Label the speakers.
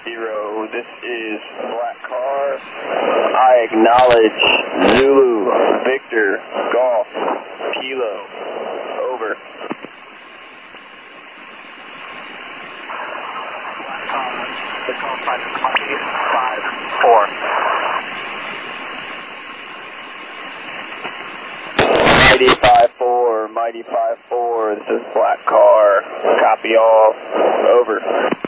Speaker 1: 0. This is Black Car. I acknowledge Zulu, Victor, Golf, Kilo. Over.
Speaker 2: The call sign is Mighty 5-4.
Speaker 1: Mighty 5-4, Mighty 5-4. This is Black Car. Copy all. Over.